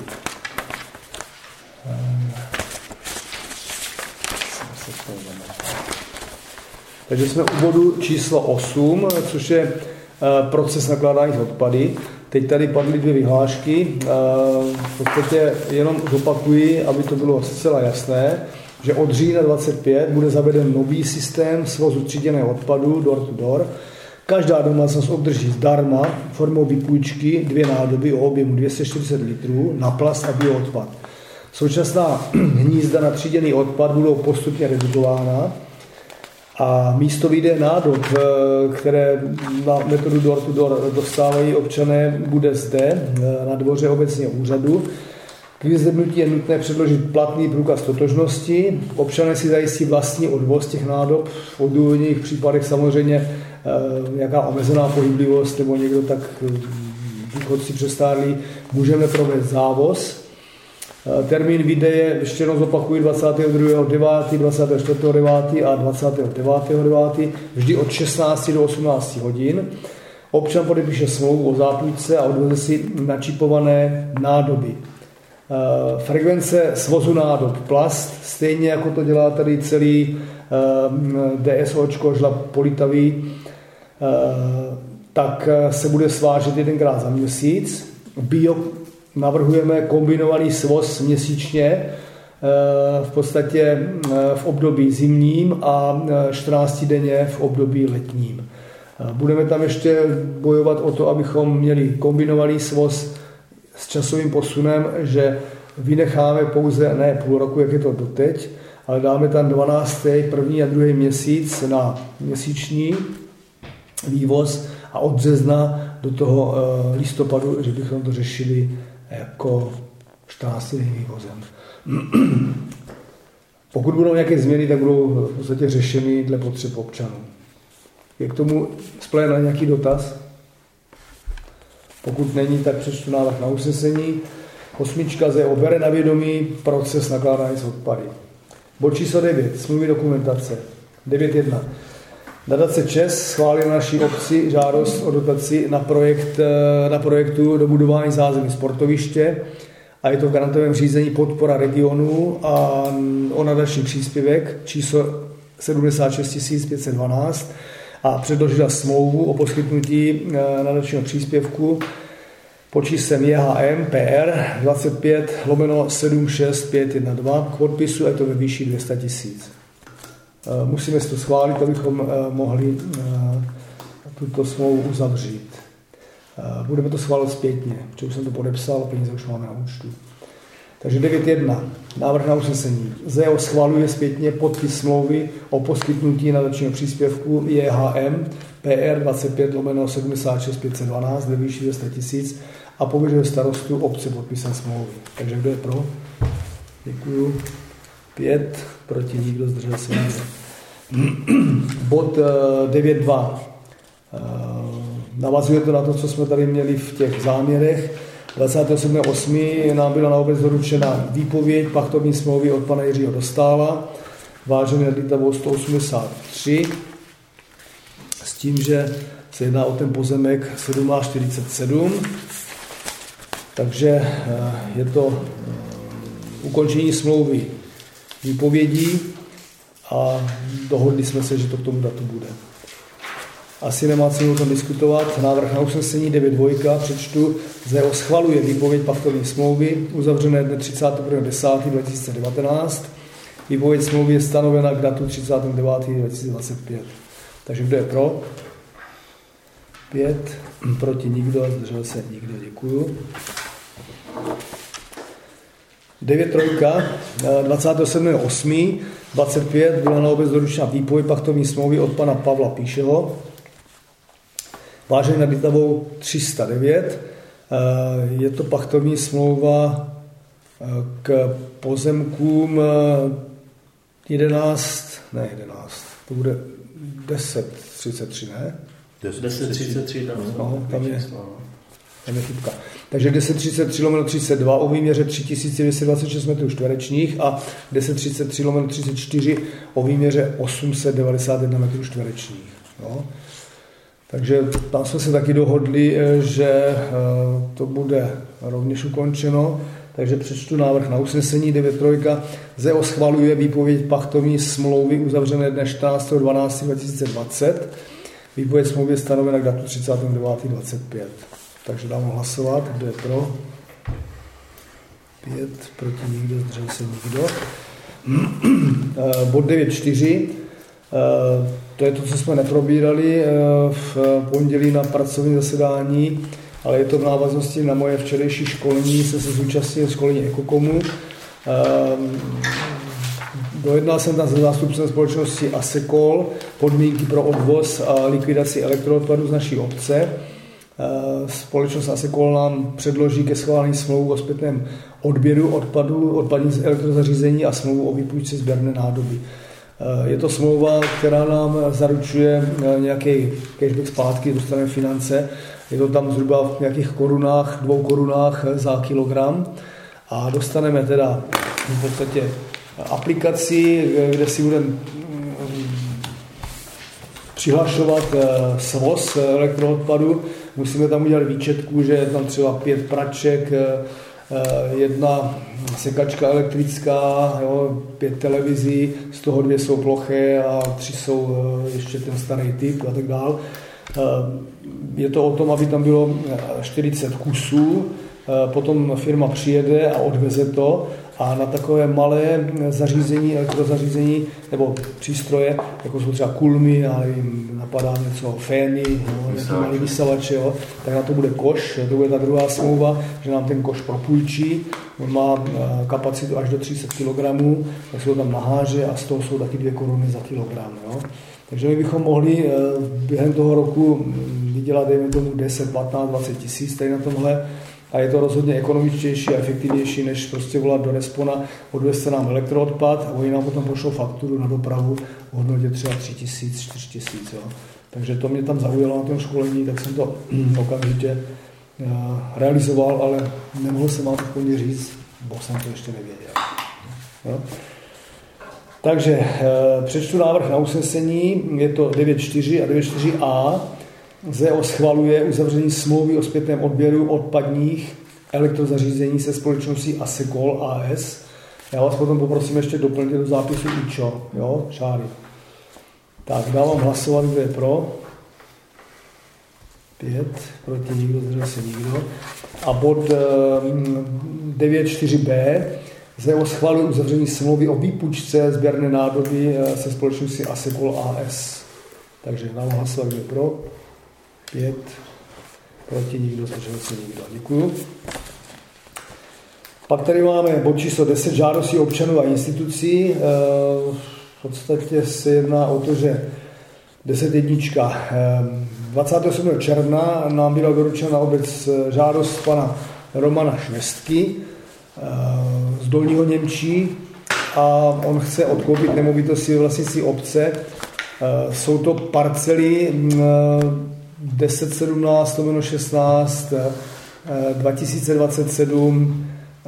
Takže jsme u bodu číslo osm, což je proces nakládání s odpady. Teď tady padly dvě vyhlášky. V podstatě jenom zopakuji, aby to bylo zcela jasné, že od října dvacet pět bude zaveden nový systém svozu tříděného odpadu door to door. Každá domácnost obdrží zdarma formou výpůjčky dvě nádoby o objemu dvě stě čtyřicet litrů na plast a bioodpad. Současná hnízda na tříděný odpad budou postupně redukována a místo výdeje nádob, které na metodu door to door dostávají občané, bude zde na dvoře obecního úřadu. K vyzvednutí je nutné předložit platný průkaz totožnosti. Občané si zajistí vlastní odvoz těch nádob. V odůvodněných případech samozřejmě nějaká omezená pohyblivost nebo někdo tak důchodci přestárlí, můžeme provést závoz. Termín výdeje, ještě jednou zopakuju, dvacátého druhého devátého, dvacátého čtvrtého devátého a dvacátého devátého devátého vždy od šestnácti do osmnácti hodin. Občan podepíše smlouvu o zápůjčce a odveze si načipované nádoby. Frekvence svozu nádob plast, stejně jako to dělá tady celý DSOčko žlab politavý, tak se bude svážet jedenkrát za měsíc. Bio navrhujeme kombinovaný svoz měsíčně, v podstatě v období zimním a čtrnáct denně v období letním. Budeme tam ještě bojovat o to, abychom měli kombinovaný svoz s časovým posunem, že vynecháme pouze ne půl roku, jak je to doteď, ale dáme tam dvanáctý první a druhý měsíc na měsíční vývoz a od března do toho listopadu, že bychom to řešili jako čtrnáctidenním vývozem. Pokud budou nějaké změny, tak budou v podstatě řešeny dle potřeb občanů. Je k tomu z pléna nějaký dotaz? Pokud není, tak přečtu návrh na usnesení. Osmička ze bere na vědomí proces nakládání s odpady. Bod číslo devět. Smluvní dokumentace. devět jedna. Nadace ČES schválila naší obci žádost o dotaci na, projekt, na projektu dobudování zázemí sportoviště a je to v grantovém řízení podpora regionu a o nadační příspěvek číslo sedmdesát šest tisíc pět set dvanáct a předložila smlouvu o poskytnutí nadačního příspěvku pod číslem J H M P R dvacet pět lomeno sedm šest pět jedna dva k podpisu, je to ve výši dvě stě tisíc. Musíme si to schválit, abychom mohli tuto smlouvu uzavřít. Budeme to schválit zpětně, protože už jsem to podepsal, peníze už máme na účtu. Takže devět jedna. Návrh na usnesení. Z E O schvaluje zpětně podpis smlouvy o poskytnutí nadačního příspěvku J H M P R dvacet pět lomeno sedmdesát šest pět set dvanáct ve výši dvě stě tisíc a pověřuje starostu obce podpisem smlouvy. Takže kdo je pro? Děkuju. Pět, proti nikdo, zdržel se nikdo. Bod devět dva. Navazuje to na to, co jsme tady měli v těch záměrech. dvacátého sedmého osmého nám byla na obec doručena výpověď pachtovní smlouvy od pana Jiřího Dostála, vážené litavou sto osmdesát tři, s tím, že se jedná o ten pozemek sedmnáct čtyřicet sedm. Takže je to ukončení smlouvy výpovědí a dohodli jsme se, že to k tomu datu bude. Asi nemá cenu o tom diskutovat. Návrh na usnesení devět dva přečtu. Z E O schvaluje výpověď pachtovní smlouvy uzavřené dne třicátého prvního desátého dva tisíce devatenáct. Výpověď smlouvy je stanovena k datu třicátého devátého dva tisíce dvacet pět. Takže kdo je pro? Pět. Proti nikdo. Zdržel se nikdo. Děkuju. devět tři. dvacátého sedmého osmého dvacet pět byla na obec doručena výpověď pachtovní smlouvy od pana Pavla Píšeho, vážený nad Litavou tři sta devět. Je to pachtovní smlouva k pozemkům jedenáct, ne jedenáct, to bude deset třicet tři, ne? deset třicet tři tam, no, tam je, tam je chybka. Takže deset třicet tři lomeno třicet dva o výměře tři tisíce dvě stě dvacet šest metrů čtverečních a deset třicet tři lomeno třicet čtyři o výměře osm set devadesát jedna metrů čtverečních. No. Takže tam jsme se taky dohodli, že to bude rovněž ukončeno. Takže přečtu návrh na usnesení. devět tři. Z E O schvaluje výpověď pachtovní smlouvy uzavřené dne čtrnáctého dvanáctého dva tisíce dvacet. Výpověď smlouvy je stanovena k datu třicátého devátého dvacet pět. Takže dám hlasovat. Kdo je pro? Pět. Proti nikdo. Zdržel se nikdo. Bod devět čtyři. To je to, co jsme neprobírali v pondělí na pracovním zasedání, ale je to v návaznosti na moje včerejší školení, jsem se zúčastnil školení Ekokomu. Dojednal jsem tam se zástupcem společnosti Asekol podmínky pro odvoz a likvidaci elektroodpadu z naší obce. Společnost Asekol nám předloží ke schválení smlouvu o zpětném odběru odpadu, odpadních z elektrozařízení a smlouvu o výpůjčce sběrné nádoby. Je to smlouva, která nám zaručuje nějaký cashback zpátky, dostaneme finance. Je to tam zhruba v nějakých korunách, dvou korunách za kilogram. A dostaneme teda v podstatě aplikaci, kde si budeme přihlašovat svoz elektroodpadu. Musíme tam udělat výčetku, že je tam třeba pět praček, jedna sekačka elektrická, jo, pět televizí, z toho dvě jsou ploché a tři jsou ještě ten starý typ a tak dál. Je to o tom, aby tam bylo čtyřicet kusů, potom firma přijede a odveze to a na takové malé zařízení, elektrozařízení nebo přístroje, jako jsou třeba kulmy, já nevím, napadá něco, fény, nějaké malé vysavače, jo, tak na to bude koš, to bude ta druhá smlouva, že nám ten koš propůjčí, on má kapacitu až do tři sta kilogramů, tak jsou tam naháže a z toho jsou taky dvě koruny za kilogram. Jo. Takže my bychom mohli během toho roku vydělat, dejme tomu deset, patnáct, dvacet tisíc tady na tomhle, a je to rozhodně ekonomičtější a efektivnější, než prostě volat do Respona, odvezte nám elektroodpad a oni nám potom pošlou fakturu na dopravu v hodnotě třeba tři tisíce, čtyři tisíce. Takže to mě tam zaujalo na tom školení, tak jsem to okamžitě realizoval, ale nemohl jsem vám to v pondělí říct, bo jsem to ještě nevěděl. Jo? Takže přečtu návrh na usnesení, je to devět čtyři a devět čtyři a. Z E O schvaluje uzavření smlouvy o zpětném odběru odpadních elektrozařízení se společností Asekol A S. Já vás potom poprosím ještě doplnit do zápisu I Č O, jo, čáry. Tak, dávám hlasovat, kdo je pro. Pět, proti nikdo, zdržel se nikdo. A bod devět čtyři B. Z E O schvaluje uzavření smlouvy o výpůjčce sběrné nádoby se společností Asekol A S. Takže dávám hlasovat, kdo je pro. Pět, proti nikdo, zdržel se nikdo. Děkuju. Pak tady máme bod číslo deset, žádosti občanů a institucí. V podstatě se jedná o to, že deset jednička. dvacátého sedmého června nám byla doručena na obec žádost pana Romana Švestky z Dolního Němčí a on chce odkoupit nemovitosti vlastnictví obce. Jsou to parcely deset sedmnáct lomeno šestnáct, dva tisíce dvacet sedm,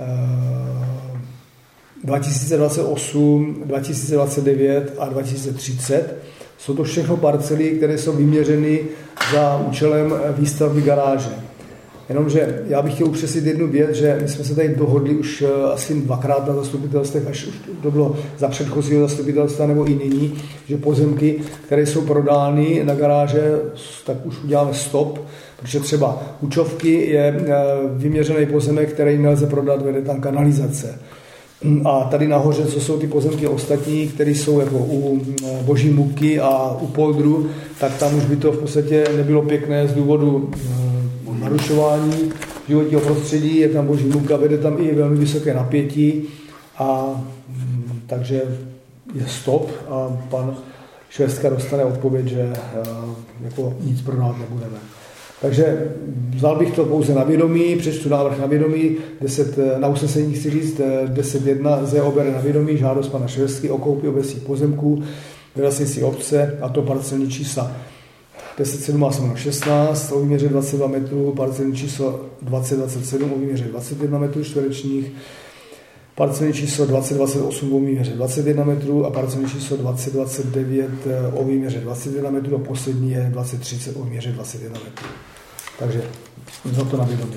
dva tisíce dvacet osm, dva tisíce dvacet devět a dva tisíce třicet. Jsou to všechno parcely, které jsou vyměřeny za účelem výstavby garáže. Jenomže já bych chtěl upřesnit jednu věc, že my jsme se tady dohodli už asi dvakrát na zastupitelstvech, až už to bylo za předchozího zastupitelstva nebo i nyní, že pozemky, které jsou prodány na garáže, tak už uděláme stop, protože třeba u Čovky je vyměřený pozemek, který nelze prodat, vede tam kanalizace. A tady nahoře, co jsou ty pozemky ostatní, které jsou jako u Boží Muky a u Poldru, tak tam už by to v podstatě nebylo pěkné z důvodu narušování životního prostředí, je tam Boží Muka, vede tam i velmi vysoké napětí a takže je stop a pan Švestka dostane odpověď, že jako nic prodávat nebudeme. Takže vzal bych to pouze na vědomí, přečtu návrh na vědomí, deset, na usnesení chci říct, deset jedna Z O bere na vědomí žádost pana Švestky o koupi obecních pozemků ve vlastnictví obce, a to parcelní čísla deset sedm šestnáct o výměře dvacet dva metrů, parcelní číslo dvacet dvacet sedm o výměře dvacet jedna metrů čtverečních, parcelní číslo dvacet dvacet osm o výměře dvacet jedna metrů a parcelní číslo dvacet dvacet devět o výměře dvacet jedna metrů a poslední je dvacet třicet o výměře dvacet jedna metrů. Takže za to na vědomí.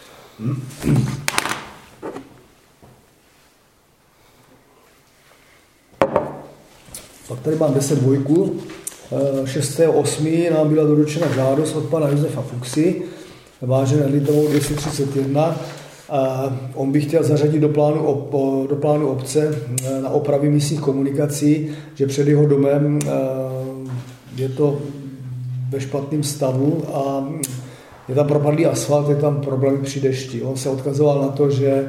Pak tady mám deset dvojku. šestého osmého nám byla doručena žádost od pana Josefa Fuxy, vážené Litovou dvě stě třicet jedna. A on by chtěl zařadit do plánu, op, do plánu obce na opravy místních komunikací, že před jeho domem je to ve špatném stavu a je tam propadlý asfalt, je tam problémy při dešti. On se odkazoval na to, že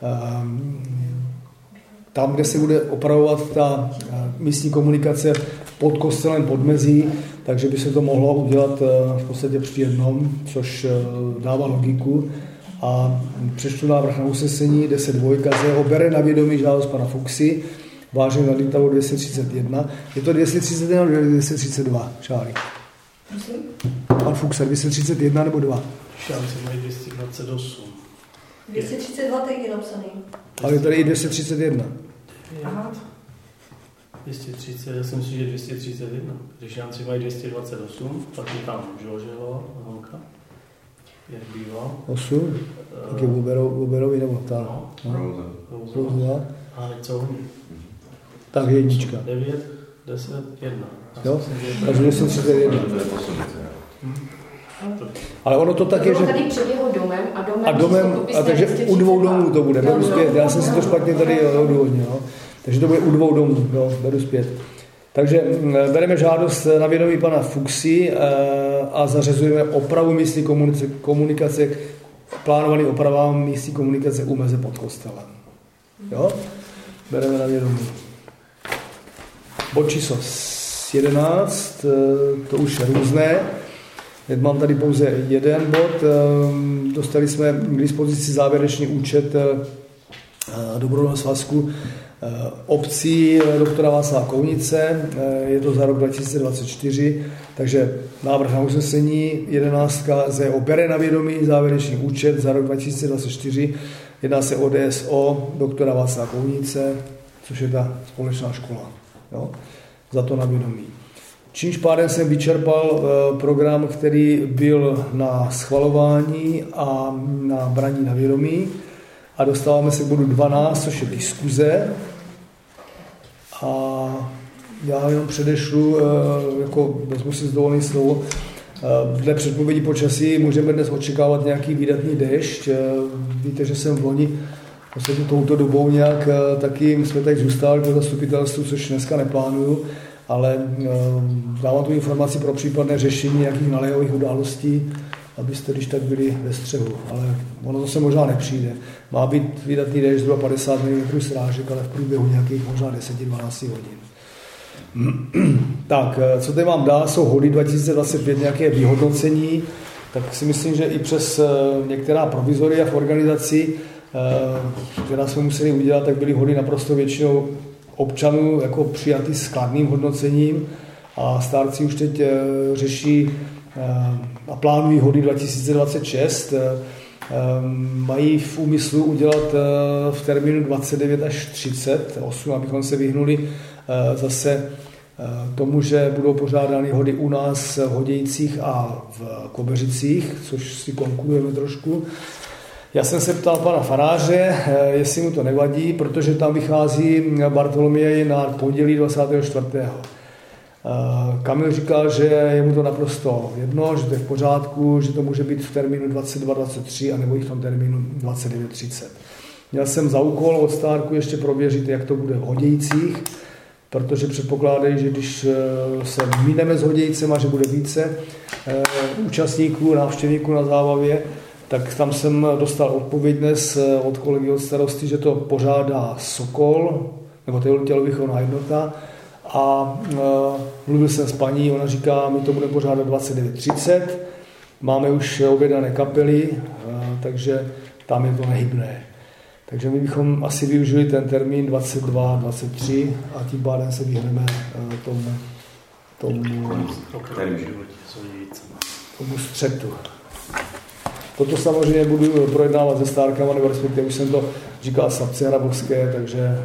tam, kde se bude opravovat ta místní komunikace pod kostelem Podmezí, takže by se to mohlo udělat v podstatě při jednom, což dává logiku. A přečtu návrh na usnesení deset dva z jeho bere na vědomí žádost pana Fuxy, vážený na Litavu dvě stě třicet jedna. Je to dvě stě třicet jedna nebo dvě stě třicet dva, Šáry? Pan Fuxa, dvě stě třicet jedna nebo dva? Šánci mají dvě stě dvacet osm. dvě stě třicet dva teď je napsaný. Ale je tady i dvě stě třicet jedna. Aha. dvě stě třicet, já si myslím, že dvě stě třicet jedna. Když Šánci mají dvě stě dvacet osm, pak je tam Žožela, Honka, jak bývá. osm? Uh, tak je Uberovi nebo ta? No, no. no. A něco hodně. Tak jednička. devět, deset, jedna. Jo? Takže dvě stě třicet jedna. Ale ono to tak je, že... tady před jeho domem a domem... A domem, a takže u dvou domů to bude, beru zpět. Já jsem si to špatně tady odůvodnil. No. Takže to bude u dvou domů, no, beru zpět. Takže bereme žádost na vědomí pana Fuxy a zařazujeme opravu místní komunikace, plánovaný opravám místní komunikace u meze pod kostelem. Jo? Bereme na vědomí. Bod číslo jedenáct, to už je různé. Mám tady pouze jeden bod. Dostali jsme k dispozici závěrečný účet dobrovolného svazku obcí doktora Václava Kounice. Je to za rok dva tisíce dvacet čtyři, takže návrh na usnesení jedenáctka z O bere na vědomí závěrečný účet za rok dva tisíce dvacet čtyři. Jedná se o D S O doktora Václava Kounice, což je ta společná škola. Jo? Za to na vědomí. Čímž pádem jsem vyčerpal program, který byl na schvalování a na braní na vědomí. A dostáváme se k bodu dvanáct, což je diskuze. A já jenom předešlu, jako vezmu si z dovolený slovo, dle předpovědi počasí můžeme dnes očekávat nějaký výdatný déšť. Víte, že jsem v loni vlastně touto dobou nějak taky jsme tady zůstali po zastupitelstvu, což dneska neplánuju, ale dávám tu informaci pro případné řešení nějakých naléhavých událostí, abyste když tak byli ve střehu, ale ono to se možná nepřijde. Má být výdatný déšť zhruba padesát milimetrů srážek, ale v průběhu nějakých možná deset až dvanáct hodin. Tak, co tady mám dál, jsou hody dva tisíce dvacet pět, nějaké vyhodnocení, tak si myslím, že i přes některá provizoria v organizaci, která jsme museli udělat, tak byly hody naprosto většinou občanů jako přijatý s kladným hodnocením a stárci už teď řeší a plánují hody dva tisíce dvacet šest. Mají v úmyslu udělat v termínu dvacet devět až třicet osm, abychom se vyhnuli zase tomu, že budou pořádány hody u nás v Hodějcích a v Kobeřicích, což si konkurujeme trošku. Já jsem se ptal pana faráře, jestli mu to nevadí, protože tam vychází Bartoloměj na pondělí dvacátého čtvrtého Kamil říkal, že je mu to naprosto jedno, že to je v pořádku, že to může být v termínu dvacet dva dvacet tři a nebo i v tom termínu dvacet devět třicet. Měl jsem za úkol od stárku ještě prověřit, jak to bude v Hodějcích, protože předpokládají, že když se mineme s Hodějcema, že bude více účastníků, návštěvníků na zábavě, tak tam jsem dostal odpověď dnes od kolegy od starosty, že to pořádá Sokol, nebo tělovýchovná jednota. A uh, mluvil jsem s paní, ona říká, my to budeme pořádat dvacet devět třicet, máme už objednané kapely, uh, takže tam je to nehybné. Takže my bychom asi využili ten termín dvacet dva dvacet tři a tím pádem se vyhneme uh, tomu tomu, tomu střetu. Toto samozřejmě budu projednávat se Stárkama, nebo respektive už jsem to říkal Sapce Hrabovské, takže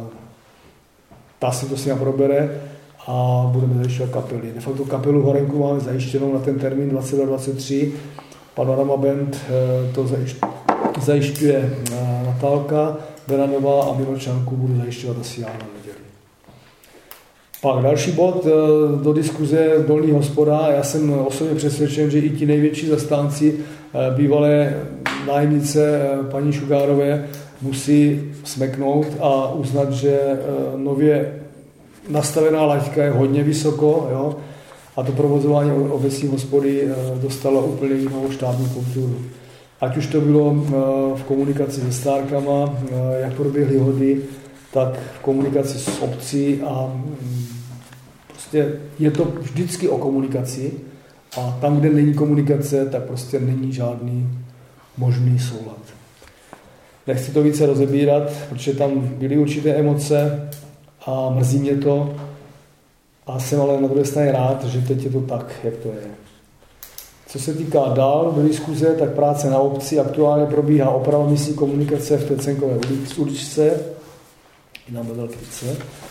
ta si to s ním probere a budeme zajišťovat kapely. De facto kapelu Horenku máme zajištěnou na ten termín dvacet dva dvacet tři. Panorama Band to zajišťuje Natálka Beranová a Miročanku budu zajišťovat asi já na neděli. Pak další bod do diskuze Dolní hospoda. Já jsem osobně přesvědčen, že i ti největší zastánci bývalé nájemnice paní Šugárové musí smeknout a uznat, že nově nastavená laťka je hodně vysoko, jo? A to provozování obecní hospody dostalo úplně jinou štátní kulturu. Ať už to bylo v komunikaci se Stárkama, jak proběhly hody, tak v komunikaci s obcí a prostě je to vždycky o komunikaci a tam, kde není komunikace, tak prostě není žádný možný soulad. Nechci to více rozebírat, protože tam byly určité emoce a mrzí mě to a jsem ale na druhé straně rád, že teď je to tak, jak to je. Co se týká dál do diskuze, tak práce na obci aktuálně probíhá oprava místní komunikace v té Cenkové uličce i na Velkrice.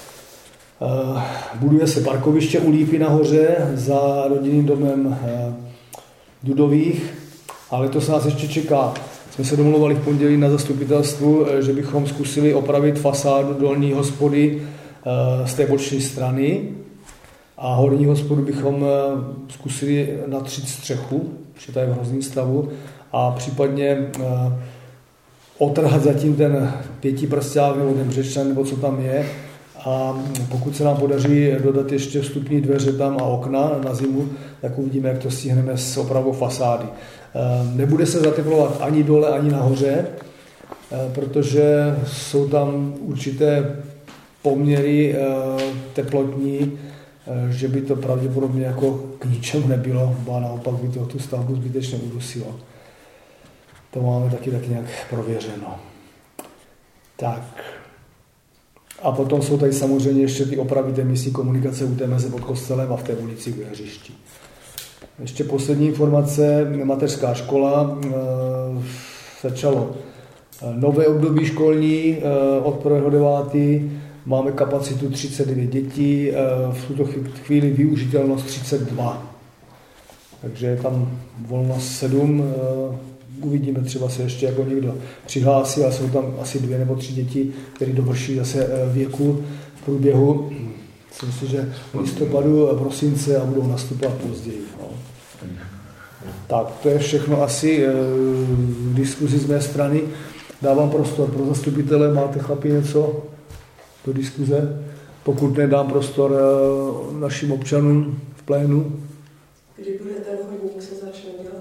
Buduje se parkoviště u Lípy nahoře za rodinným domem Dudových, ale to se nás ještě čeká. Jsme se domluvali v pondělí na zastupitelstvu, že bychom zkusili opravit fasádu dolní hospody z té boční strany a horní hospodu bychom zkusili natřít střechu, protože ta je v hrozném stavu, a případně otrhat zatím ten pětiprsták nebo ten břečan, nebo co tam je. A pokud se nám podaří dodat ještě vstupní dveře tam a okna na zimu, tak uvidíme, jak to stihneme s opravou fasády. Nebude se zateplovat ani dole, ani nahoře, protože jsou tam určité poměry teplotní, že by to pravděpodobně jako k ničemu nebylo, a naopak by to tu stavbu zbytečně udusilo. To máme taky tak nějak prověřeno. Tak. A potom jsou tady samozřejmě ještě ty opravy té místní komunikace u té meze pod kostelem a v té ulici u Jeřišti. Ještě poslední informace. Mateřská škola e, začalo nové období školní e, od prvního devátého Máme kapacitu třicet devět dětí, e, v tuto chvíli využitelnost třicet dva. Takže je tam volnost sedm. E, uvidíme, třeba se ještě jako někdo přihlásí, a jsou tam asi dvě nebo tři děti, které dovrší zase věku v průběhu. Myslím si, že v listopadu, prosince a budou nastupovat později. No. Tak, to je všechno asi v diskuzi z mé strany. Dávám prostor pro zastupitele. Máte, chlapi, něco do diskuze? Pokud nedám prostor našim občanům v plénu. Kdy bude ten chodník se začne dělat?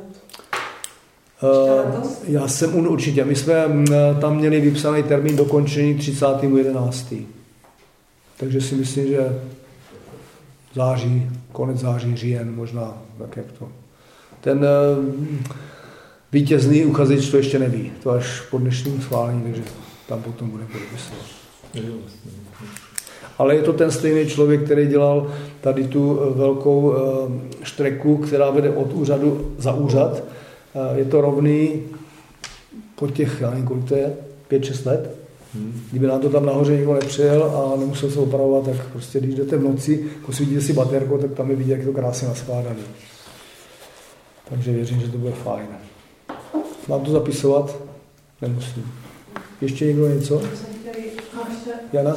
Uh, já jsem un určitě. My jsme tam měli vypsaný termín dokončení třicátého jedenáctého Takže si myslím, že září, konec září, říjen, možná tak, jak to. Ten uh, vítězný uchazeč to ještě neví. To až po dnešním schválení, takže tam potom bude podepisovat. Ale je to ten stejný člověk, který dělal tady tu velkou uh, štreku, která vede od úřadu za úřad. Je to rovný po těch, já nevím, kolik to je, pět šest let. Hmm. Kdyby nám to tam nahoře nikdo nepřijel a nemusel se opravovat, tak prostě když jdete v noci, jako si vidíte si baterko, tak tam je vidět, jak je to krásně naskládané. Takže věřím, že to bude fajn. Mám to zapisovat? Nemusím. Ještě někdo něco? Jana?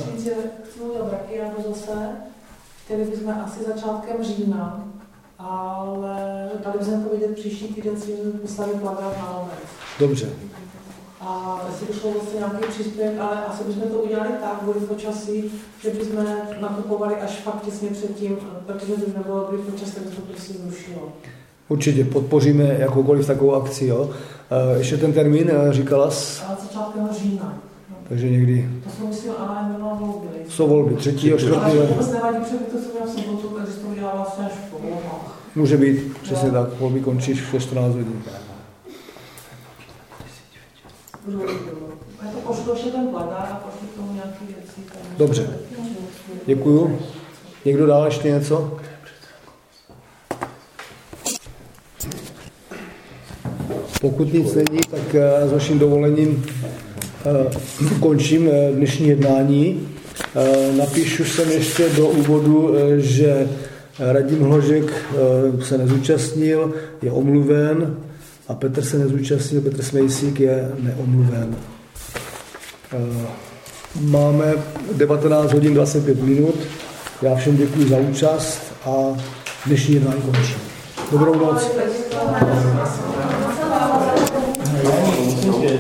Chtěli bychom asi začátkem října, ale dali bychom to vidět příští týden, si postavit plakát na Lovec. Dobře. A jestli by šlo vlastně nějaký příspěvek, ale asi bychom to udělali tak, kvůli počasí, že bychom nakupovali až fakt těsně předtím, protože by nebylo dobrý počas, tak by to prostě zrušilo. Určitě podpoříme jakoukoliv takovou akci, jo. Ještě ten termín říkala jsi? Ale začátkem října. Takže někdy. To jsou myslím, ale jenom volby. Jsou volby, třetího, čtvrtého. Ale vůbec nevadí, protože by to se měl v sobotu, takže to udělá vlastně až po volbách. Může být, přesně no. Tak. Volby končí v čtrnáct hodin. Já to pošlu ještě ten plakát a pošlu k tomu nějaký věci. Dobře. Děkuju. Někdo dál ještě něco? Pokud nic není, tak s vaším dovolením končím dnešní jednání. Napíšu jsem ještě do úvodu, že Radim Hložek se nezúčastnil, je omluven, a Petr se nezúčastnil, Petr Smejsík je neomluven. Máme devatenáct hodin dvacet pět minut. Já všem děkuji za účast a dnešní jednání končí. Dobrou noc.